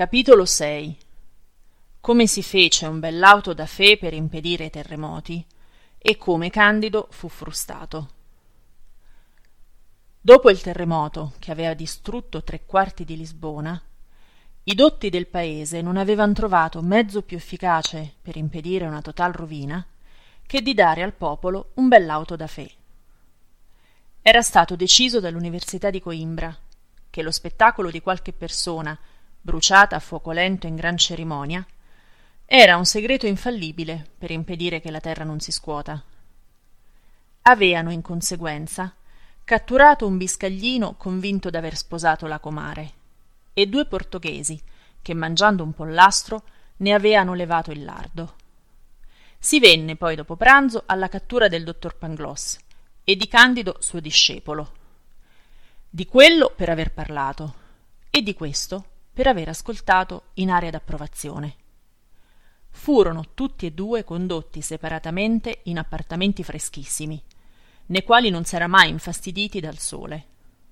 Capitolo 6. Come si fece un bell'auto da fe per impedire i terremoti e come Candido fu frustato. Dopo il terremoto, che aveva distrutto 3/4 di Lisbona, i dotti del paese non avevan trovato mezzo più efficace per impedire una total rovina che di dare al popolo un bell'auto da fe. Era stato deciso dall'Università di Coimbra che lo spettacolo di qualche persona bruciata a fuoco lento in gran cerimonia era un segreto infallibile per impedire che la terra non si scuota. Aveano in conseguenza catturato un biscaglino convinto d'aver sposato la comare e 2 portoghesi che, mangiando un pollastro, ne aveano levato il lardo. Si venne poi dopo pranzo alla cattura del dottor Pangloss e di Candido suo discepolo, di quello per aver parlato e di questo per aver ascoltato in aria d'approvazione. Furono tutti e 2 condotti separatamente in appartamenti freschissimi, nei quali non s'era mai infastiditi dal sole.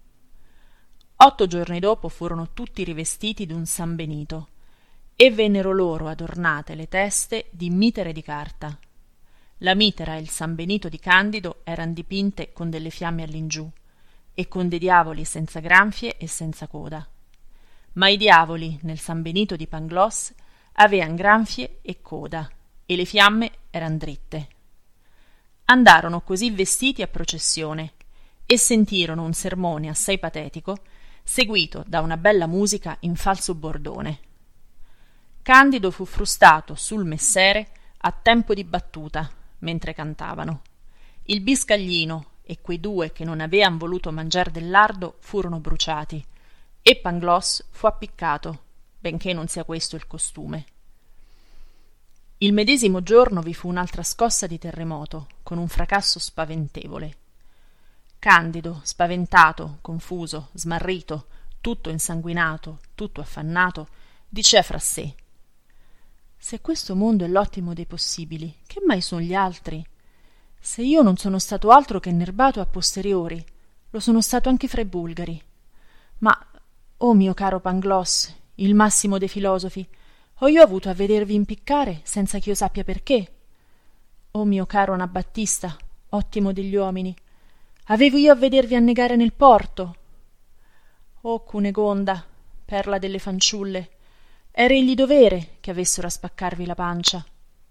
8 giorni dopo furono tutti rivestiti d'un San Benito e vennero loro adornate le teste di mitere di carta. La mitera e il San Benito di Candido eran dipinte con delle fiamme all'ingiù e con dei diavoli senza granfie e senza coda, ma i diavoli nel San Benito di Pangloss avean granfie e coda e le fiamme eran dritte. Andarono così vestiti a processione e sentirono un sermone assai patetico seguito da una bella musica in falso bordone. Candido fu frustato sul messere a tempo di battuta mentre cantavano. Il biscaglino e quei 2 che non avean voluto mangiar del lardo furono bruciati e Pangloss fu appiccato, benché non sia questo il costume. Il medesimo giorno vi fu un'altra scossa di terremoto, con un fracasso spaventevole. Candido, spaventato, confuso, smarrito, tutto insanguinato, tutto affannato, dicea fra sé: «Se questo mondo è l'ottimo dei possibili, che mai son gli altri? Se io non sono stato altro che nerbato a posteriori, lo sono stato anche fra i bulgari. Ma, oh mio caro Pangloss, il massimo dei filosofi, ho io avuto a vedervi impiccare senza ch'io sappia perché? Oh mio caro Anabattista, ottimo degli uomini, avevo io a vedervi annegare nel porto? Oh Cunegonda, perla delle fanciulle, era egli dovere che avessero a spaccarvi la pancia».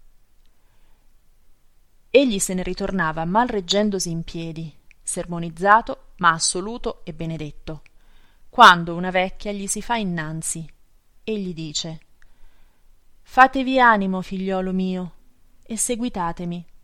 Egli se ne ritornava mal reggendosi in piedi, sermonizzato ma assoluto e benedetto, quando una vecchia gli si fa innanzi e gli dice: «Fatevi animo, figliolo mio, e seguitatemi».